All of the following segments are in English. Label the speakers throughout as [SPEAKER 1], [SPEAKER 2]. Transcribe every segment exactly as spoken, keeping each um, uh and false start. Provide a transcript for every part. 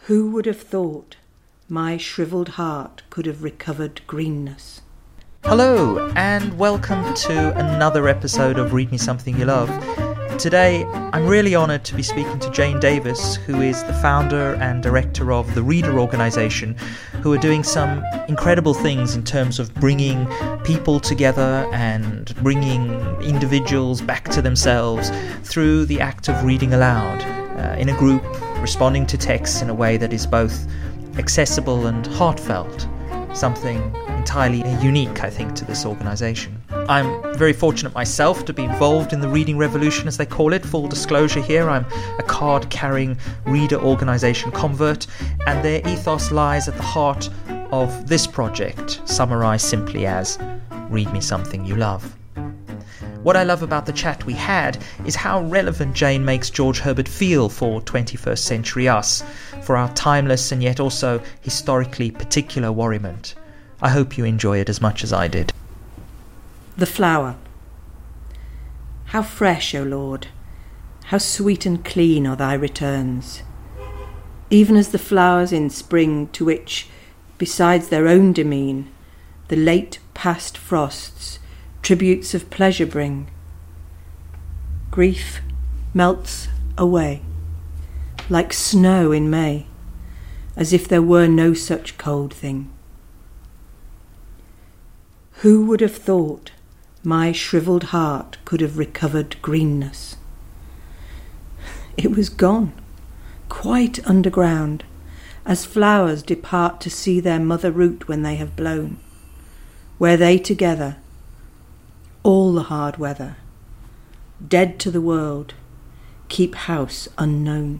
[SPEAKER 1] Who would have thought my shrivelled heart could have recovered greenness?
[SPEAKER 2] Hello, and welcome to another episode of Read Me Something You Love. Today, I'm really honoured to be speaking to Jane Davis, who is the founder and director of the Reader Organisation, who are doing some incredible things in terms of bringing people together and bringing individuals back to themselves through the act of reading aloud uh, in a group, responding to texts in a way that is both accessible and heartfelt, something entirely unique, I think, to this organisation. I'm very fortunate myself to be involved in the reading revolution, as they call it. Full disclosure here, I'm a card-carrying reader organisation convert, and their ethos lies at the heart of this project, summarised simply as Read Me Something You Love. What I love about the chat we had is how relevant Jane makes George Herbert feel for twenty-first century us, for our timeless and yet also historically particular worriment. I hope you enjoy it as much as I did.
[SPEAKER 1] The flower. How fresh, O Lord, how sweet and clean are thy returns, even as the flowers in spring to which, besides their own demean, the late past frosts tributes of pleasure bring. Grief melts away, like snow in May, as if there were no such cold thing. Who would have thought my shrivelled heart could have recovered greenness? It was gone, quite underground, as flowers depart to see their mother root when they have blown, where they together, all the hard weather, dead to the world, keep house unknown.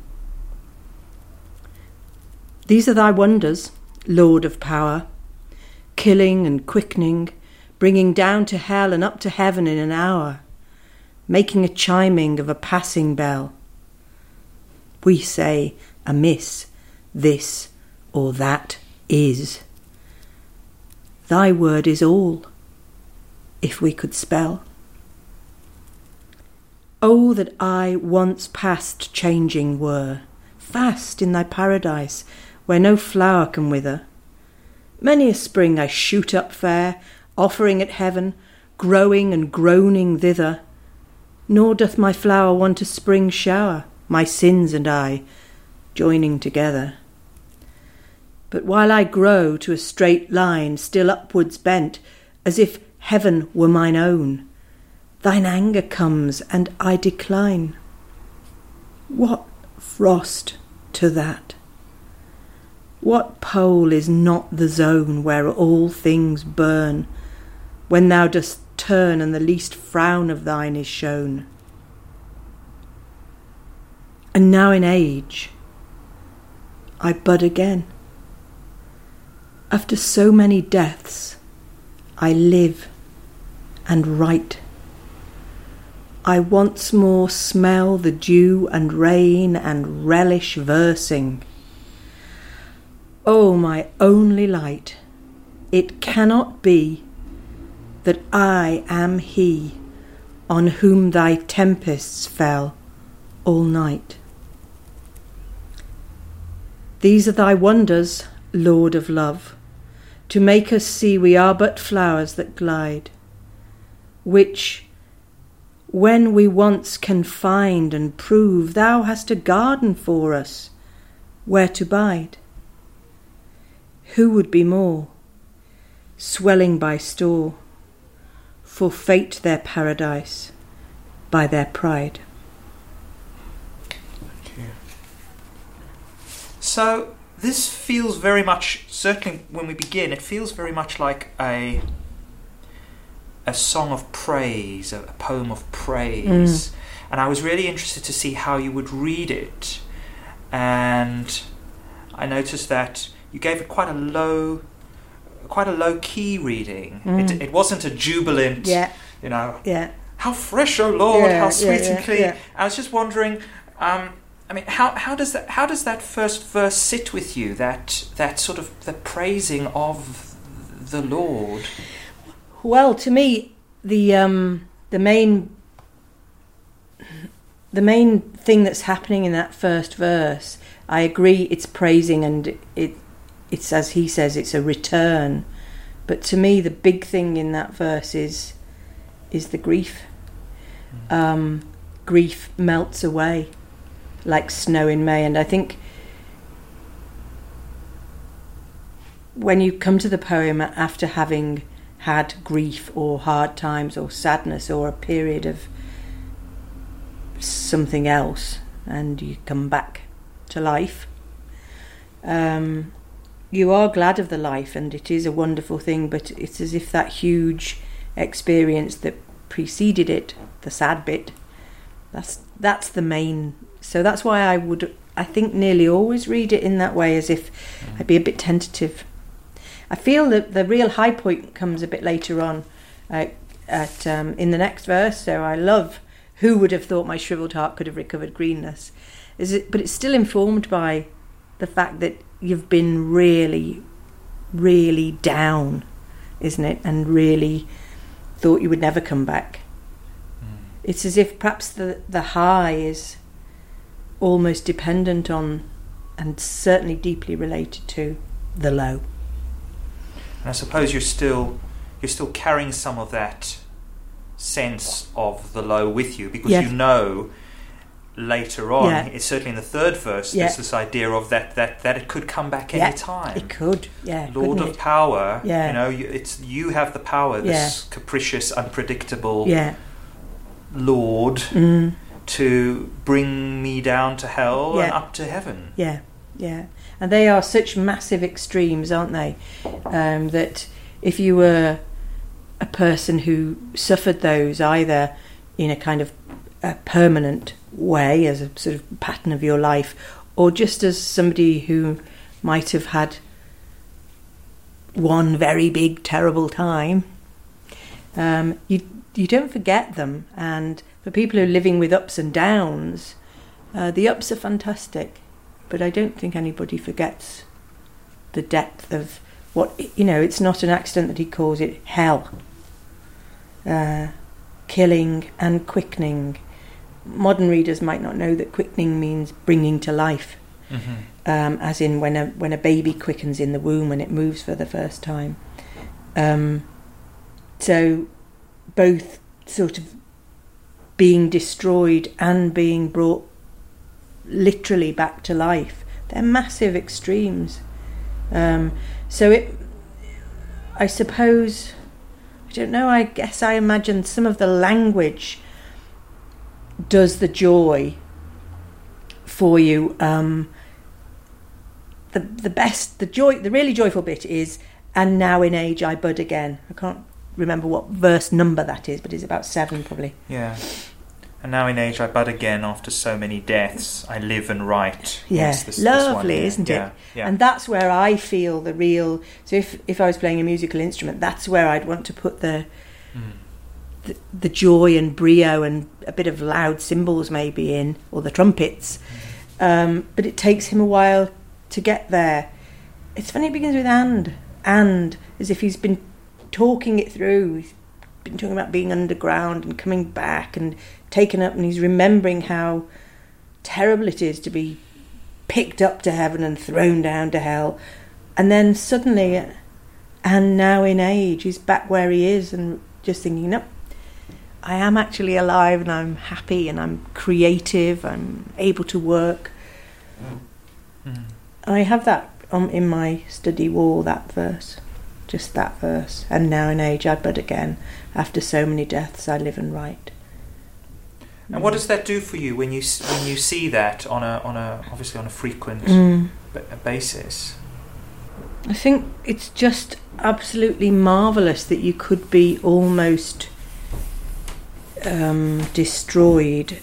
[SPEAKER 1] These are thy wonders, Lord of power, killing and quickening, bringing down to hell and up to heaven in an hour, making a chiming of a passing bell. We say amiss, this or that is. Thy word is all, if we could spell. Oh, that I once past changing were, fast in thy paradise, where no flower can wither. Many a spring I shoot up fair, offering at heaven, growing and groaning thither. Nor doth my flower want a spring shower, my sins and I, joining together. But while I grow to a straight line, still upwards bent, as if heaven were mine own, thine anger comes and I decline. What frost to that? What pole is not the zone where all things burn, when thou dost turn and the least frown of thine is shown? And now in age I bud again. After so many deaths I live and write. I once more smell the dew and rain and relish versing. O my only light, it cannot be that I am he on whom thy tempests fell all night. These are thy wonders, Lord of love, to make us see we are but flowers that glide, which, when we once can find and prove, thou hast a garden for us where to bide. Who would be more, swelling by store, forfeit their paradise by their pride?
[SPEAKER 2] Thank you. So this feels very much, certainly when we begin, it feels very much like a a song of praise, a, a poem of praise. Mm. And I was really interested to see how you would read it. And I noticed that you gave it quite a low, quite a low key reading. Mm. It, it wasn't a jubilant,
[SPEAKER 1] yeah.
[SPEAKER 2] you know,
[SPEAKER 1] yeah.
[SPEAKER 2] how fresh, oh Lord,
[SPEAKER 1] yeah,
[SPEAKER 2] how sweet
[SPEAKER 1] yeah,
[SPEAKER 2] and
[SPEAKER 1] yeah,
[SPEAKER 2] clean.
[SPEAKER 1] Yeah.
[SPEAKER 2] I was just wondering, um, I mean, how how does that how does that first verse sit with you? That that sort of the praising of the Lord.
[SPEAKER 1] Well, to me, the um, the main the main thing that's happening in that first verse, I agree, it's praising, and it it's, as he says, it's a return. But to me, the big thing in that verse is is the grief. Um, grief melts away like snow in May, and I think when you come to the poem after having had grief or hard times or sadness or a period of something else, and you come back to life, um, you are glad of the life, and it is a wonderful thing, but it's as if that huge experience that preceded it, the sad bit, that's that's the main. So that's why I would, I think, nearly always read it in that way, as if I'd be a bit tentative. I feel that the real high point comes a bit later on, uh, at um, in the next verse. So I love, who would have thought my shriveled heart could have recovered greenness? Is it? But it's still informed by the fact that you've been really, really down, isn't it? And really thought you would never come back. Mm. It's as if perhaps the the high is almost dependent on, and certainly deeply related to, the low.
[SPEAKER 2] And I suppose you're still you're still carrying some of that sense of the low with you, because yes. you know later on, yeah. it's certainly in the third verse, yeah. there's this idea of that that, that it could come back
[SPEAKER 1] yeah,
[SPEAKER 2] any time.
[SPEAKER 1] It could, yeah.
[SPEAKER 2] Lord of
[SPEAKER 1] it?
[SPEAKER 2] power,
[SPEAKER 1] yeah.
[SPEAKER 2] you know, you, it's you have the power, this yeah. capricious, unpredictable
[SPEAKER 1] yeah.
[SPEAKER 2] Lord,
[SPEAKER 1] mm.
[SPEAKER 2] to bring me down to hell
[SPEAKER 1] yeah.
[SPEAKER 2] and up to heaven.
[SPEAKER 1] Yeah, yeah. And they are such massive extremes, aren't they? Um, that if you were a person who suffered those either in a kind of a permanent way, as a sort of pattern of your life, or just as somebody who might have had one very big terrible time, um, you you don't forget them. And for people who are living with ups and downs, uh, the ups are fantastic, but I don't think anybody forgets the depth of what, you know, it's not an accident that he calls it hell. Uh, killing and quickening. Modern readers might not know that quickening means bringing to life, mm-hmm. um, as in when a when a baby quickens in the womb when it moves for the first time. Um, so both sort of being destroyed and being brought literally back to life. They're massive extremes. Um, so it, I suppose, I don't know, I guess I imagine some of the language does the joy for you. Um, the the best, the joy, the really joyful bit is, and now in age I bud again. I can't remember what verse number that is, but it's about seven probably.
[SPEAKER 2] Yeah. And now in age I bud again, after so many deaths I live and write.
[SPEAKER 1] Yeah, yes, this, lovely, this isn't yeah. it? Yeah. And that's where I feel the real. So if if I was playing a musical instrument, that's where I'd want to put the mm. the, the joy and brio and a bit of loud cymbals maybe in, or the trumpets. Mm. Um, but it takes him a while to get there. It's funny, it begins with and and as if he's been talking it through. He's been talking about being underground and coming back and taken up, and he's remembering how terrible it is to be picked up to heaven and thrown down to hell, and then suddenly, and now in age, he's back where he is and just thinking, no, I am actually alive and I'm happy and I'm creative, I'm able to work. Mm. I have that on in my study wall, that verse, just that verse. And now in age I bud again, after so many deaths I live and write.
[SPEAKER 2] And what does that do for you when you when you see that on a on a obviously on a frequent
[SPEAKER 1] mm.
[SPEAKER 2] b- basis?
[SPEAKER 1] I think it's just absolutely marvellous that you could be almost um, destroyed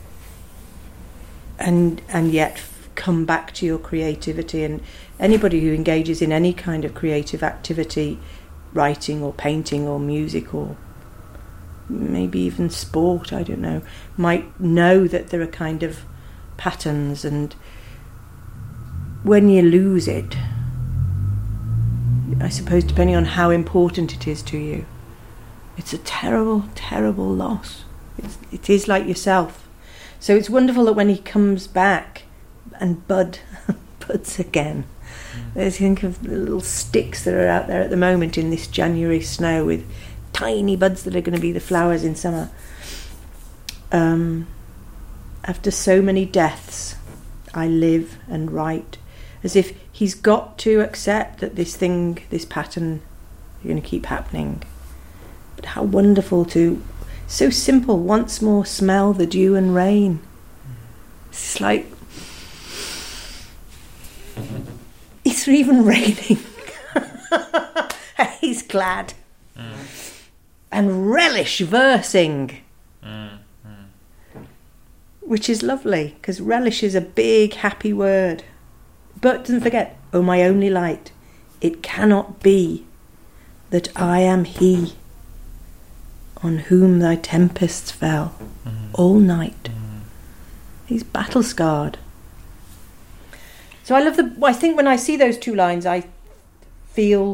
[SPEAKER 1] and and yet f- come back to your creativity. And anybody who engages in any kind of creative activity, writing or painting or music or maybe even sport, I don't know, might know that there are kind of patterns, and when you lose it, I suppose depending on how important it is to you, it's a terrible, terrible loss. It's, it is like yourself. So it's wonderful that when he comes back and bud, buds again. Mm. I think of the little sticks that are out there at the moment in this January snow with tiny buds that are going to be the flowers in summer. Um, after so many deaths, I live and write, as if he's got to accept that this thing, this pattern, is going to keep happening. But how wonderful to, so simple, once more smell the dew and rain. It's like, it's even raining. He's glad. Mm. And relish versing. Mm. Mm. Which is lovely, because relish is a big, happy word. But don't forget, oh my only light, it cannot be that I am he on whom thy tempests fell mm. all night. Mm. He's battle-scarred. So I love the... I think when I see those two lines, I feel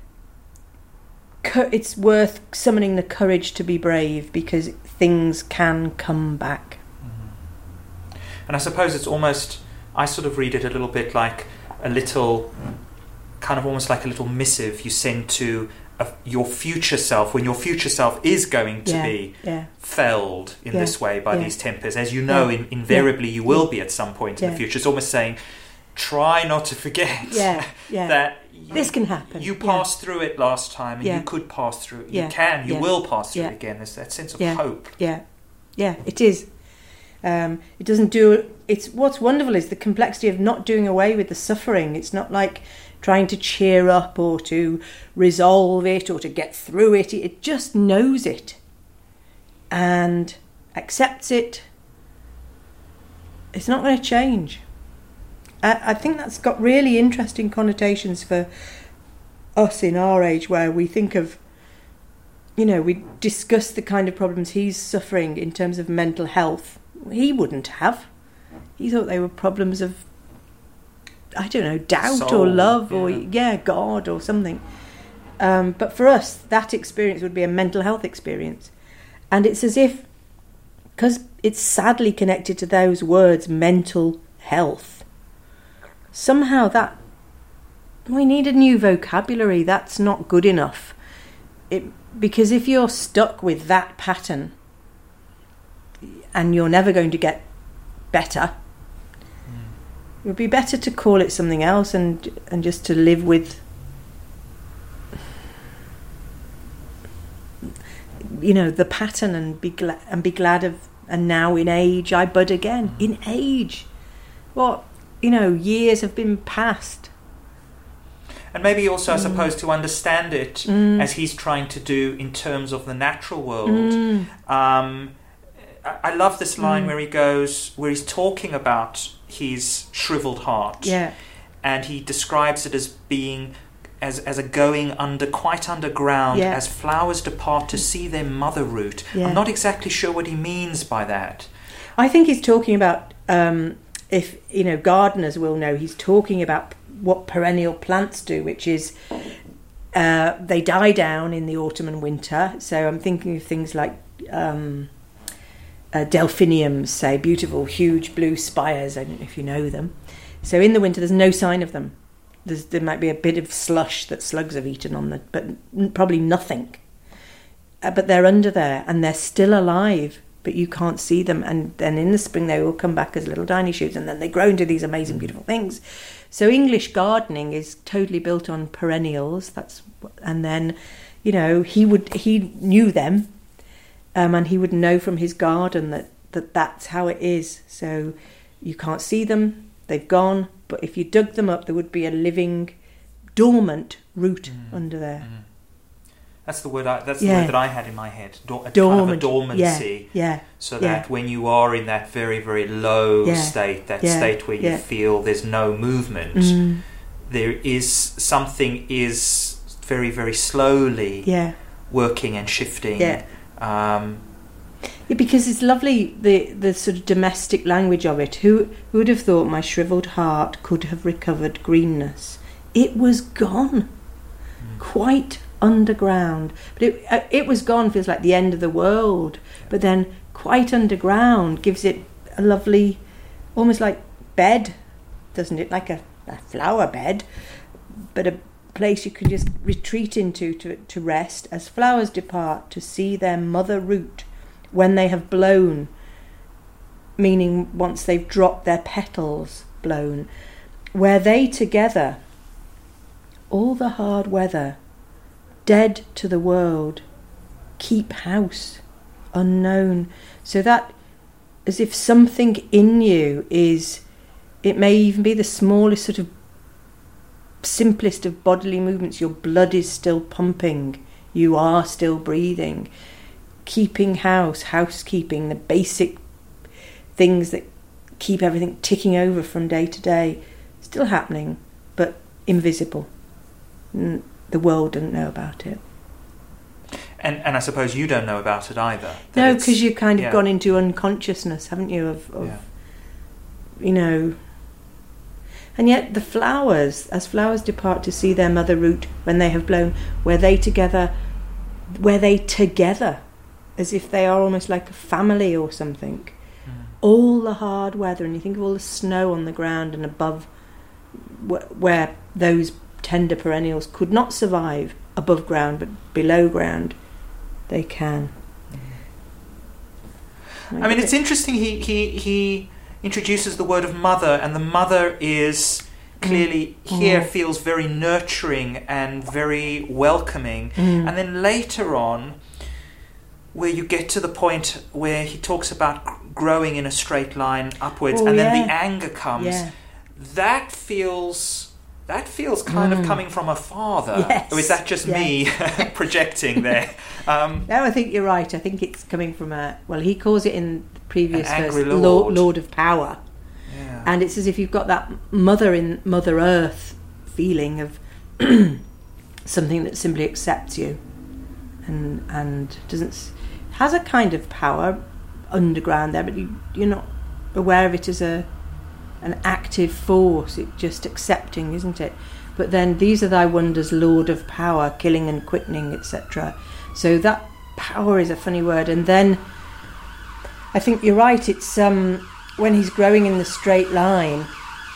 [SPEAKER 1] cu- it's worth summoning the courage to be brave, because things can come back.
[SPEAKER 2] Mm-hmm. And I suppose it's almost... I sort of read it a little bit like a little... kind of almost like a little missive you send to a, your future self, when your future self is going to
[SPEAKER 1] yeah,
[SPEAKER 2] be
[SPEAKER 1] yeah.
[SPEAKER 2] felled in
[SPEAKER 1] yeah,
[SPEAKER 2] this way by
[SPEAKER 1] yeah.
[SPEAKER 2] these tempers. As you know,
[SPEAKER 1] yeah.
[SPEAKER 2] in, invariably
[SPEAKER 1] yeah.
[SPEAKER 2] you will
[SPEAKER 1] yeah.
[SPEAKER 2] be at some point
[SPEAKER 1] yeah.
[SPEAKER 2] in the future. It's almost saying... try not to forget
[SPEAKER 1] yeah, yeah.
[SPEAKER 2] that you,
[SPEAKER 1] this can happen.
[SPEAKER 2] You passed yeah. through it last time, and
[SPEAKER 1] yeah.
[SPEAKER 2] you could pass through it.
[SPEAKER 1] Yeah.
[SPEAKER 2] You can, you
[SPEAKER 1] yeah.
[SPEAKER 2] will pass through
[SPEAKER 1] yeah.
[SPEAKER 2] it again. There's that sense of
[SPEAKER 1] yeah.
[SPEAKER 2] hope.
[SPEAKER 1] Yeah, yeah, it is. Um, it doesn't do... It's what's wonderful is the complexity of not doing away with the suffering. It's not like trying to cheer up or to resolve it or to get through it. It just knows it and accepts it. It's not going to change. I, I think that's got really interesting connotations for us in our age, where we think of, you know, we discuss the kind of problems he's suffering in terms of mental health. He wouldn't have. He thought they were problems of, I don't know, doubt
[SPEAKER 2] Soul,
[SPEAKER 1] or love
[SPEAKER 2] yeah.
[SPEAKER 1] or, yeah, God or something. Um, but for us, that experience would be a mental health experience. And it's as if, because it's sadly connected to those words, mental health, somehow that, we need a new vocabulary. That's not good enough. It, because if you're stuck with that pattern and you're never going to get better, mm. it would be better to call it something else and and just to live with, you know, the pattern and be glad and be glad of. And now in age I bud again. Mm. In age, what, you know, years have been passed.
[SPEAKER 2] And maybe also, I
[SPEAKER 1] mm.
[SPEAKER 2] suppose, to understand it
[SPEAKER 1] mm.
[SPEAKER 2] as he's trying to do in terms of the natural world.
[SPEAKER 1] Mm.
[SPEAKER 2] Um, I, I love this line
[SPEAKER 1] mm.
[SPEAKER 2] where he goes, where he's talking about his shriveled heart.
[SPEAKER 1] Yeah.
[SPEAKER 2] And he describes it as being, as, as a going under, quite underground,
[SPEAKER 1] yeah.
[SPEAKER 2] as flowers depart to see their mother root.
[SPEAKER 1] Yeah.
[SPEAKER 2] I'm not exactly sure what he means by that.
[SPEAKER 1] I think he's talking about, um, if, you know, gardeners will know, he's talking about what perennial plants do, which is uh, they die down in the autumn and winter. So I'm thinking of things like um, uh, delphiniums, say, beautiful, huge blue spires. I don't know if you know them. So in the winter, there's no sign of them. There's, there might be a bit of slush that slugs have eaten on the, but n- probably nothing. Uh, but they're under there and they're still alive, but you can't see them. And then in the spring, they will come back as little tiny shoots, and then they grow into these amazing, beautiful things. So English gardening is totally built on perennials. That's, and then, you know, he would he knew them, um, and he would know from his garden that, that that's how it is. So you can't see them; they've gone. But if you dug them up, there would be a living, dormant root mm. under there. Mm.
[SPEAKER 2] That's the word. I, that's
[SPEAKER 1] yeah.
[SPEAKER 2] the word that I had in my head. Do- a
[SPEAKER 1] Dormant.
[SPEAKER 2] kind of a dormancy.
[SPEAKER 1] Yeah. yeah.
[SPEAKER 2] So
[SPEAKER 1] yeah.
[SPEAKER 2] that when you are in that very, very low
[SPEAKER 1] yeah.
[SPEAKER 2] state, that
[SPEAKER 1] yeah.
[SPEAKER 2] state where you
[SPEAKER 1] yeah.
[SPEAKER 2] feel there's no movement,
[SPEAKER 1] mm.
[SPEAKER 2] there is something is very, very slowly
[SPEAKER 1] yeah.
[SPEAKER 2] working and shifting.
[SPEAKER 1] Yeah.
[SPEAKER 2] Um,
[SPEAKER 1] yeah, because it's lovely, the the sort of domestic language of it. Who, who would have thought my shriveled heart could have recovered greenness? It was gone, mm. quite underground. But it uh, it was gone feels like the end of the world. But then quite underground gives it a lovely, almost like bed doesn't it? Like a, a flower bed, but a place you can just retreat into to, to rest as flowers depart to see their mother root when they have blown, meaning once they've dropped their petals blown, where they together, all the hard weather, dead to the world, keep house, unknown. So that, as if something in you is, it may even be the smallest sort of simplest of bodily movements, your blood is still pumping, you are still breathing, keeping house, housekeeping, the basic things that keep everything ticking over from day to day, still happening, but invisible. The world doesn't know about it.
[SPEAKER 2] And and I suppose you don't know about it either.
[SPEAKER 1] No, because you've kind of
[SPEAKER 2] yeah.
[SPEAKER 1] gone into unconsciousness, haven't you, of, of
[SPEAKER 2] yeah.
[SPEAKER 1] you know. And yet the flowers, as flowers depart to see their mother root when they have blown, where they together, where they together, as if they are almost like a family or something. Mm. All the hard weather, and you think of all the snow on the ground and above, wh- where those tender perennials could not survive above ground, but below ground they can.
[SPEAKER 2] Mm. I mean, it's interesting, he, he, he introduces the word of mother, and the mother is clearly mm. here mm. feels very nurturing and very welcoming. Mm. And then later on, where you get to the point where he talks about growing in a straight line upwards,
[SPEAKER 1] oh,
[SPEAKER 2] and
[SPEAKER 1] yeah.
[SPEAKER 2] then the anger comes,
[SPEAKER 1] yeah.
[SPEAKER 2] that feels... That feels kind mm. of coming from a father.
[SPEAKER 1] Yes.
[SPEAKER 2] Or is that just
[SPEAKER 1] yeah.
[SPEAKER 2] me projecting there? Um,
[SPEAKER 1] no, I think you're right. I think it's coming from a... Well, he calls it in the previous
[SPEAKER 2] an
[SPEAKER 1] verse,
[SPEAKER 2] angry Lord.
[SPEAKER 1] Lord, Lord of Power.
[SPEAKER 2] Yeah.
[SPEAKER 1] And it's as if you've got that mother in Mother Earth feeling of something that simply accepts you and and doesn't... has a kind of power underground there, but you, you're not aware of it as a... an active force, it just accepting, isn't it? But then these are thy wonders, Lord of power, killing and quickening, et cetera. So that power is a funny word. And then I think you're right, it's um, when he's growing in the straight line,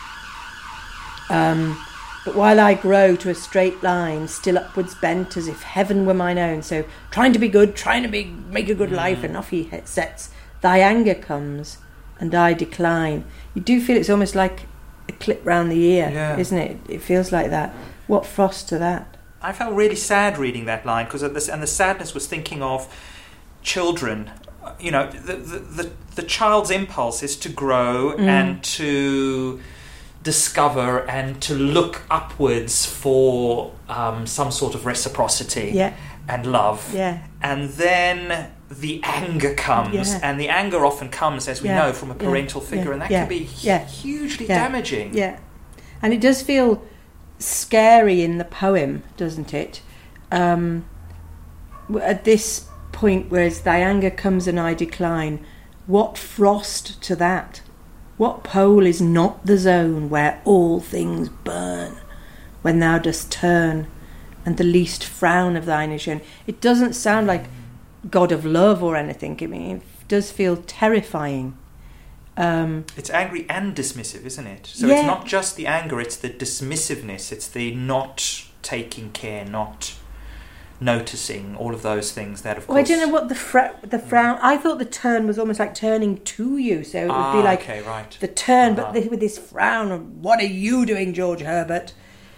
[SPEAKER 1] um, but while I grow to a straight line, still upwards bent as if heaven were mine own. So trying to be good, trying to be make a good life, and off he sets. Thy anger comes and I decline. You do feel it's almost like a clip round the ear,
[SPEAKER 2] yeah.
[SPEAKER 1] isn't it? It feels like that. What frost to that?
[SPEAKER 2] I felt really sad reading that line, because and the sadness was thinking of children. You know, the the, the, the child's impulse is to grow mm. and to discover and to look upwards for um, some sort of reciprocity
[SPEAKER 1] yeah.
[SPEAKER 2] and love.
[SPEAKER 1] Yeah.
[SPEAKER 2] And then the anger comes,
[SPEAKER 1] yeah.
[SPEAKER 2] and the anger often comes, as we
[SPEAKER 1] yeah.
[SPEAKER 2] know, from a parental
[SPEAKER 1] yeah.
[SPEAKER 2] figure,
[SPEAKER 1] yeah.
[SPEAKER 2] and that
[SPEAKER 1] yeah.
[SPEAKER 2] can be
[SPEAKER 1] yeah.
[SPEAKER 2] hugely
[SPEAKER 1] yeah.
[SPEAKER 2] damaging.
[SPEAKER 1] Yeah, and it does feel scary in the poem, doesn't it? Um, at this point, whereas thy anger comes and I decline, what frost to that? What pole is not the zone where all things burn, when thou dost turn, and the least frown of thine is shown? It doesn't sound like God of love or anything. I mean, it does feel terrifying. Um,
[SPEAKER 2] it's angry and dismissive, isn't it? So
[SPEAKER 1] yeah.
[SPEAKER 2] it's not just the anger, it's the dismissiveness, it's the not taking care, not noticing, all of those things that, of
[SPEAKER 1] well,
[SPEAKER 2] course...
[SPEAKER 1] I don't know what the fr- the frown... I thought the turn was almost like turning to you, so it would
[SPEAKER 2] ah,
[SPEAKER 1] be like
[SPEAKER 2] okay, right.
[SPEAKER 1] the turn,
[SPEAKER 2] uh-huh.
[SPEAKER 1] but this, with this frown of, what are you doing, George Herbert?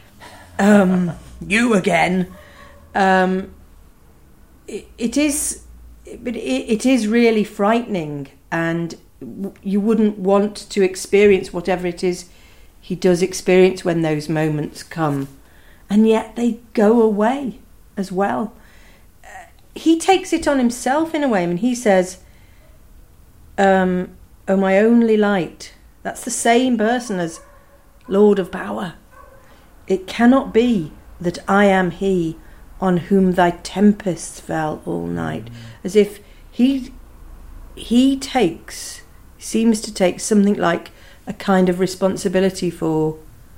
[SPEAKER 1] Um, you again. Um, it, it is... But it, it is really frightening, and you wouldn't want to experience whatever it is he does experience when those moments come, and yet they go away as well. Uh, he takes it on himself in a way. I mean, he says, um, "Oh, my only light." That's the same person as Lord of Power. It cannot be that I am he on whom thy tempests fell all night. As if he he takes, seems to take something like a kind of responsibility for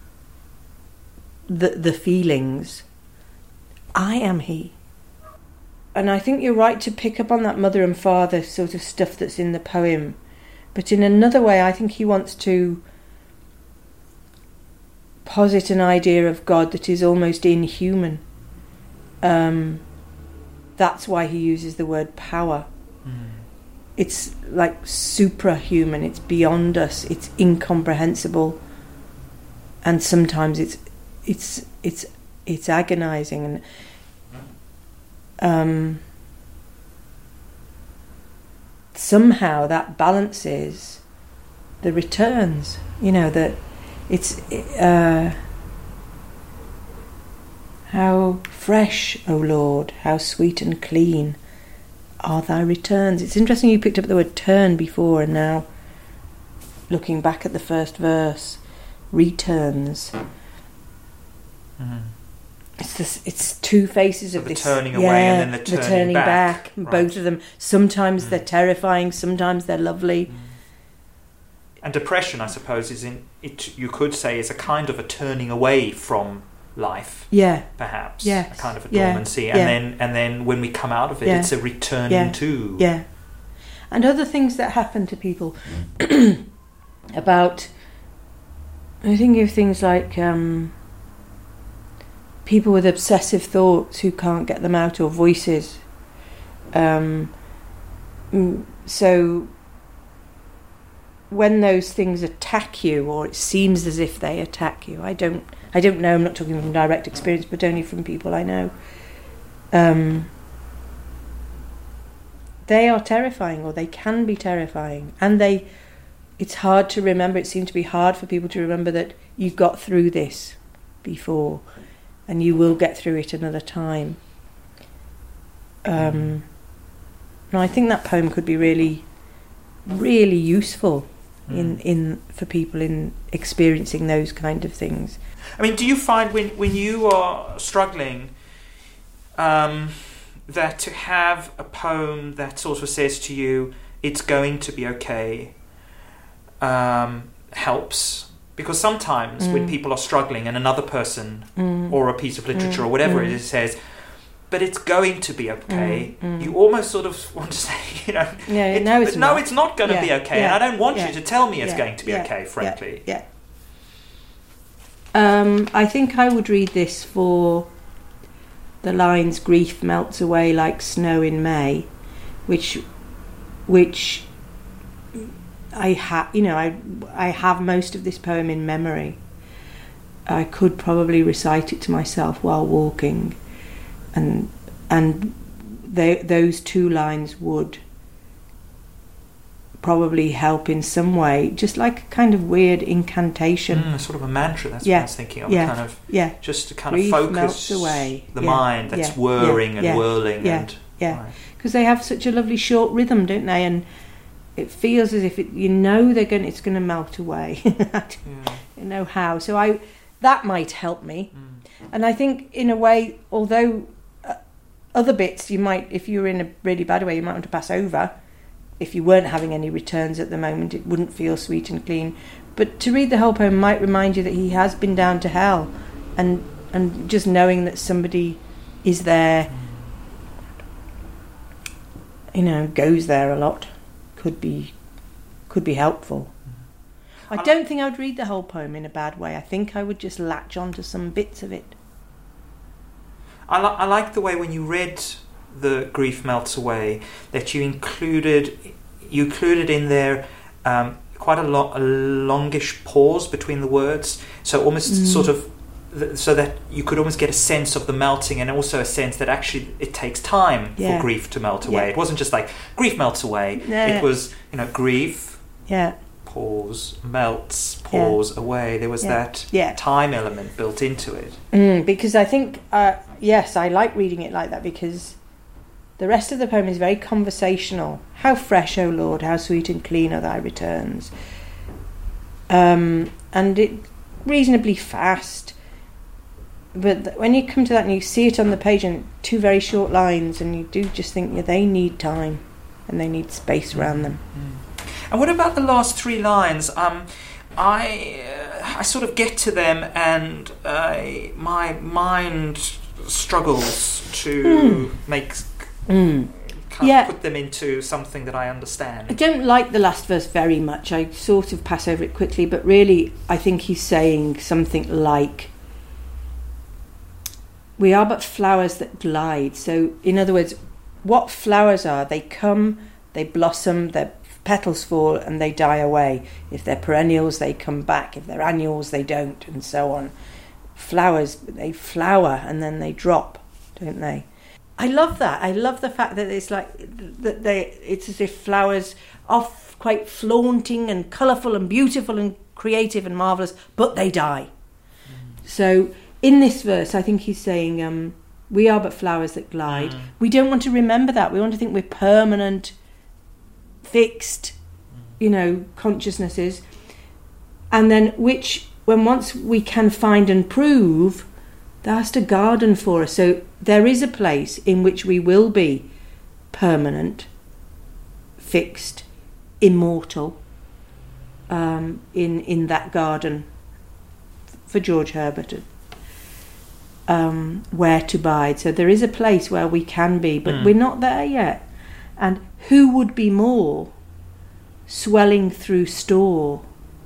[SPEAKER 1] the the feelings. I am he. And I think you're right to pick up on that mother and father sort of stuff that's in the poem. But in another way, I think he wants to posit an idea of God that is almost inhuman. Um, that's why he uses the word power. Mm. It's like suprahuman, it's beyond us, it's incomprehensible, and sometimes it's it's it's it's agonizing. And um, somehow that balances the returns, you know, that it's uh, how fresh, O Lord, how sweet and clean are thy returns. It's interesting you picked up the word turn before, and now looking back at the first verse, returns. Mm-hmm. It's this, it's two faces
[SPEAKER 2] so
[SPEAKER 1] of
[SPEAKER 2] the
[SPEAKER 1] this
[SPEAKER 2] turning away yeah, and then the turning,
[SPEAKER 1] the turning back,
[SPEAKER 2] back.
[SPEAKER 1] Right. Both of them. Sometimes mm. they're terrifying, sometimes they're lovely. Mm.
[SPEAKER 2] And depression, I suppose, is in it. You could say is a kind of a turning away from life.
[SPEAKER 1] Yeah,
[SPEAKER 2] perhaps.
[SPEAKER 1] Yeah,
[SPEAKER 2] a kind of a
[SPEAKER 1] yeah.
[SPEAKER 2] dormancy, and
[SPEAKER 1] yeah.
[SPEAKER 2] then and then when we come out of it,
[SPEAKER 1] yeah.
[SPEAKER 2] it's a returning
[SPEAKER 1] yeah.
[SPEAKER 2] to.
[SPEAKER 1] Yeah, and other things that happen to people about. I think of things like um, people with obsessive thoughts who can't get them out, or voices. Um, so. When those things attack you, or it seems as if they attack you, I don't, I don't know. I'm not talking from direct experience, but only from people I know. Um, they are terrifying, or they can be terrifying, and they. It's hard to remember. It seems to be hard for people to remember that you've got through this before, and you will get through it another time. Um, and I think that poem could be really, really useful. In, in for people in experiencing those kind of things.
[SPEAKER 2] I mean, do you find when, when you are struggling um, that to have a poem that sort of says to you, it's going to be okay, um, helps? Because sometimes mm. when people are struggling and another person mm. or a piece of literature mm. or whatever mm. it is says, but it's going to be okay. Mm, mm. You almost sort of want to say, you know,
[SPEAKER 1] yeah,
[SPEAKER 2] it,
[SPEAKER 1] no, it's
[SPEAKER 2] but
[SPEAKER 1] not.
[SPEAKER 2] no, it's not going to
[SPEAKER 1] yeah,
[SPEAKER 2] be okay,
[SPEAKER 1] yeah,
[SPEAKER 2] and I don't want
[SPEAKER 1] yeah,
[SPEAKER 2] you to tell me it's
[SPEAKER 1] yeah,
[SPEAKER 2] going to be
[SPEAKER 1] yeah,
[SPEAKER 2] okay, frankly.
[SPEAKER 1] Yeah. yeah. Um, I think I would read this for the lines "Grief melts away like snow in May," which, which I have, you know, I I have most of this poem in memory. I could probably recite it to myself while walking. And and they, those two lines would probably help in some way, just like a kind of weird incantation.
[SPEAKER 2] Mm, sort of a mantra, that's
[SPEAKER 1] yeah.
[SPEAKER 2] what I was thinking of.
[SPEAKER 1] Yeah.
[SPEAKER 2] Kind of,
[SPEAKER 1] yeah.
[SPEAKER 2] Just to kind
[SPEAKER 1] Grief
[SPEAKER 2] of focus
[SPEAKER 1] melts away.
[SPEAKER 2] the
[SPEAKER 1] yeah.
[SPEAKER 2] mind that's
[SPEAKER 1] yeah.
[SPEAKER 2] whirring
[SPEAKER 1] yeah.
[SPEAKER 2] and
[SPEAKER 1] yeah.
[SPEAKER 2] whirling.
[SPEAKER 1] Yeah,
[SPEAKER 2] and
[SPEAKER 1] yeah. Because right. they have such a lovely short rhythm, don't they? And it feels as if it, you know they're going, it's going to melt away. yeah. You know how. So I that might help me. Mm. And I think, in a way, although uh, other bits you might, if you were in a really bad way, you might want to pass over. If you weren't having any returns at the moment, it wouldn't feel sweet and clean. But to read the whole poem might remind you that he has been down to hell, and and just knowing that somebody is there, you know, goes there a lot, could be could be helpful. I don't think I would read the whole poem in a bad way. I think I would just latch on to some bits of it.
[SPEAKER 2] I, li- I like the way when you read the Grief Melts Away that you included you included in there um, quite a, lo- a longish pause between the words, so almost mm. sort of th- so that you could almost get a sense of the melting, and also a sense that actually it takes time yeah. for grief to melt away. Yeah. It wasn't just like grief melts away.
[SPEAKER 1] Yeah.
[SPEAKER 2] It was, you know, grief.
[SPEAKER 1] Yeah.
[SPEAKER 2] Pause, melts, pause, yeah. away. There was
[SPEAKER 1] yeah.
[SPEAKER 2] that
[SPEAKER 1] yeah.
[SPEAKER 2] time element built into it.
[SPEAKER 1] Mm, because I think, uh, yes, I like reading it like that, because the rest of the poem is very conversational. How fresh, O Lord, how sweet and clean are thy returns. Um, and it reasonably fast. But th- when you come to that and you see it on the page in two very short lines, and you do just think, yeah, they need time and they need space around them.
[SPEAKER 2] Mm. And what about the last three lines? Um, I uh, I sort of get to them, and uh, my mind struggles to
[SPEAKER 1] mm.
[SPEAKER 2] make
[SPEAKER 1] mm.
[SPEAKER 2] kind
[SPEAKER 1] Yeah.
[SPEAKER 2] of put them into something that I understand.
[SPEAKER 1] I don't like the last verse very much. I sort of pass over it quickly, but really I think he's saying something like, we are but flowers that glide. So in other words, what flowers are, they come, they blossom, their petals fall and they die away. If they're perennials, they come back. If they're annuals, they don't, and so on. Flowers, they flower and then they drop, don't they? I love that. I love the fact that it's like that they. It's as if flowers are quite flaunting and colourful and beautiful and creative and marvellous, but they die. Mm. So in this verse, I think he's saying, um, we are but flowers that glide. Mm. We don't want to remember that. We want to think we're permanent, fixed, you know, consciousnesses. And then which, when once we can find and prove, there has to garden for us. So there is a place in which we will be permanent, fixed, immortal, um, in, in that garden for George Herbert. Um, where to bide. So there is a place where we can be, but mm. we're not there yet. And who would be more swelling through store,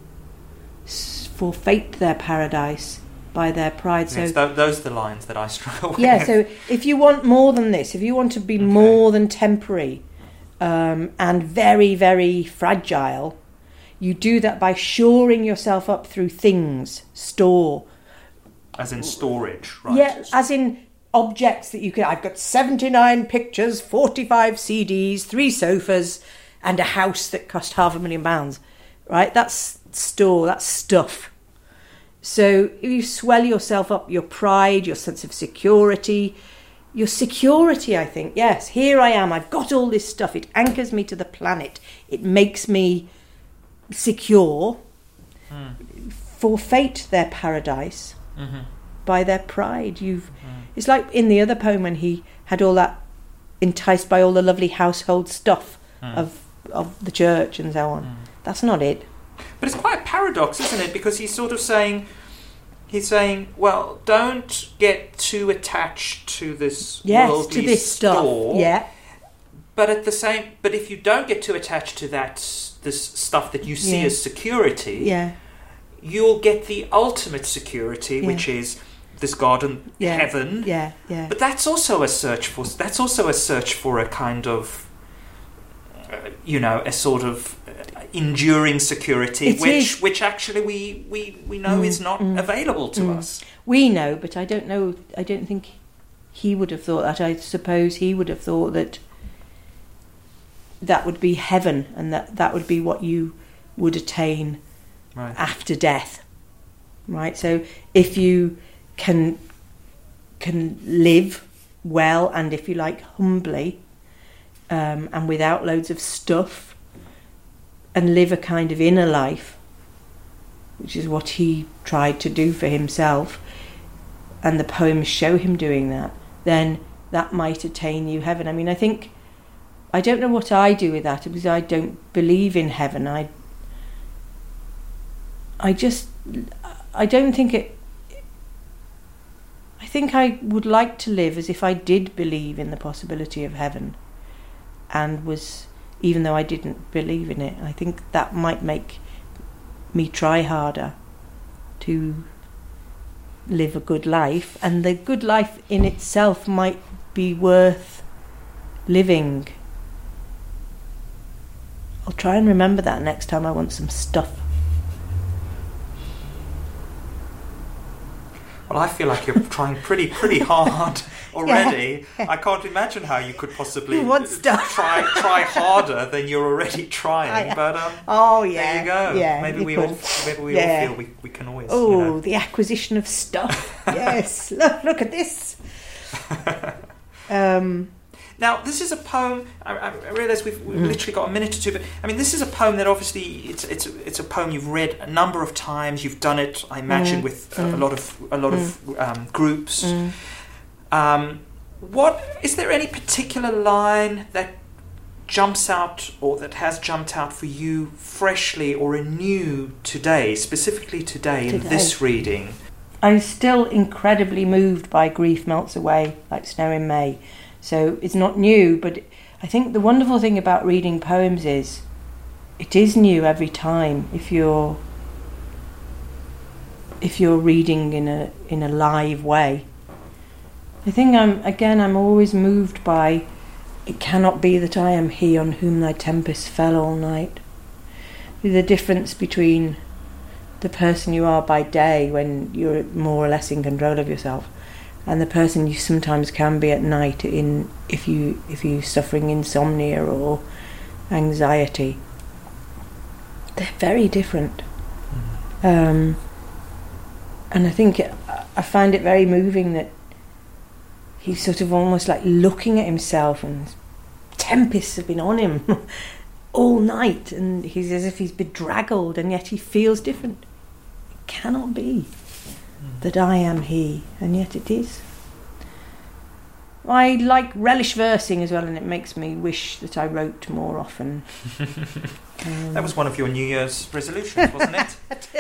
[SPEAKER 1] forfeit their paradise by their pride.
[SPEAKER 2] Yes,
[SPEAKER 1] So
[SPEAKER 2] th- those are the lines that I struggle with.
[SPEAKER 1] yeah, so if you want more than this, if you want to be
[SPEAKER 2] Okay.
[SPEAKER 1] more than temporary um, and very, very fragile, you do that by shoring yourself up through things, store.
[SPEAKER 2] As in storage, right?
[SPEAKER 1] Yeah, as in objects that you can... I've got seventy-nine pictures, forty-five C Ds, three sofas, and a house that cost half a million pounds, right? That's store, that's stuff. So if you swell yourself up, your pride, your sense of security, your security, I think, yes, here I am, I've got all this stuff, it anchors me to the planet, it makes me secure, mm. forfeit their paradise mm-hmm. by their pride. You've, mm. It's like in the other poem when he had all that, enticed by all the lovely household stuff mm. of, of the church and so on. Mm. That's not it.
[SPEAKER 2] But it's quite a paradox, isn't it? Because he's sort of saying, he's saying, well, don't get too attached to this
[SPEAKER 1] yes,
[SPEAKER 2] worldly
[SPEAKER 1] to this
[SPEAKER 2] store.
[SPEAKER 1] Stuff. Yeah.
[SPEAKER 2] But at the same, but if you don't get too attached to that, this stuff that you see
[SPEAKER 1] yeah.
[SPEAKER 2] as security,
[SPEAKER 1] yeah.
[SPEAKER 2] you'll get the ultimate security,
[SPEAKER 1] yeah.
[SPEAKER 2] which is this garden
[SPEAKER 1] yeah.
[SPEAKER 2] heaven.
[SPEAKER 1] Yeah, yeah.
[SPEAKER 2] But that's also a search for. That's also a search for a kind of, uh, you know, a sort of enduring security,
[SPEAKER 1] it
[SPEAKER 2] which
[SPEAKER 1] is.
[SPEAKER 2] which actually we we, we know
[SPEAKER 1] mm,
[SPEAKER 2] is not
[SPEAKER 1] mm,
[SPEAKER 2] available to
[SPEAKER 1] mm.
[SPEAKER 2] us.
[SPEAKER 1] We know, but I don't know. I don't think he would have thought that. I suppose he would have thought that that would be heaven, and that that would be what you would attain
[SPEAKER 2] right.
[SPEAKER 1] after death. Right. So if you can can live well, and if you like humbly, um, and without loads of stuff, and live a kind of inner life, which is what he tried to do for himself, and the poems show him doing that, then that might attain you heaven. I mean, I think, I don't know what I do with that, because I don't believe in heaven. I, I just, I don't think it, I think I would like to live as if I did believe in the possibility of heaven, and was, even though I didn't believe in it. I think that might make me try harder to live a good life, and the good life in itself might be worth living. I'll try and remember that next time I want some stuff.
[SPEAKER 2] Well, I feel like you're trying pretty pretty hard already.
[SPEAKER 1] Yeah.
[SPEAKER 2] I can't imagine how you could possibly
[SPEAKER 1] want stuff.
[SPEAKER 2] try try harder than you're already trying.
[SPEAKER 1] I,
[SPEAKER 2] but um,
[SPEAKER 1] oh yeah,
[SPEAKER 2] there you go.
[SPEAKER 1] Yeah,
[SPEAKER 2] maybe
[SPEAKER 1] you
[SPEAKER 2] we
[SPEAKER 1] could.
[SPEAKER 2] all maybe we
[SPEAKER 1] Yeah.
[SPEAKER 2] all feel we, we can always.
[SPEAKER 1] Oh,
[SPEAKER 2] you know.
[SPEAKER 1] the acquisition of stuff. Yes, look, look at this. Um,
[SPEAKER 2] Now, this is a poem. I, I realise we've, we've
[SPEAKER 1] Mm.
[SPEAKER 2] literally got a minute or two, but I mean, this is a poem that obviously it's it's it's a poem you've read a number of times. You've done it, I imagine,
[SPEAKER 1] Mm.
[SPEAKER 2] with a, a
[SPEAKER 1] Mm.
[SPEAKER 2] lot of a lot of um, groups.
[SPEAKER 1] mm.
[SPEAKER 2] Um, what is there any particular line that jumps out or that has jumped out for you freshly or anew today, specifically today, in
[SPEAKER 1] Today.
[SPEAKER 2] this reading?
[SPEAKER 1] I'm still incredibly moved by Grief Melts Away Like Snow in May. So it's not new, but I think the wonderful thing about reading poems is it is new every time if you're if you're reading in a in a live way. I think I'm again I'm always moved by it cannot be that I am he on whom thy tempest fell all night. The difference between the person you are by day when you're more or less in control of yourself and the person you sometimes can be at night in if you if you're suffering insomnia or anxiety. They're very different. Um, and I think it, I find it very moving that he's sort of almost like looking at himself and tempests have been on him all night and he's as if he's bedraggled and yet he feels different. It cannot be that I am he, and yet it is. I like relish versing as well, and it makes me wish that I wrote more often. um,
[SPEAKER 2] that was one of your New Year's resolutions, wasn't it?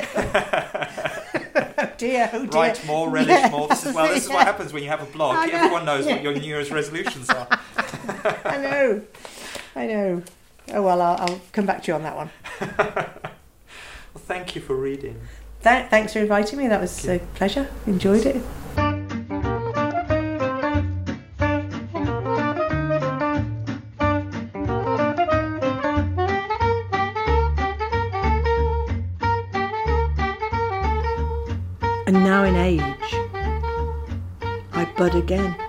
[SPEAKER 1] oh dear, oh dear.
[SPEAKER 2] Write more, relish yes. more. This is well. This is what happens when you have a blog. Know. Everyone knows yeah. what your New Year's resolutions are.
[SPEAKER 1] I know, I know. Oh well, I'll, I'll come back to you on that one.
[SPEAKER 2] Well, thank you for reading.
[SPEAKER 1] Th- thanks for inviting me. That was a pleasure. Enjoyed it. And now in age, I bud again.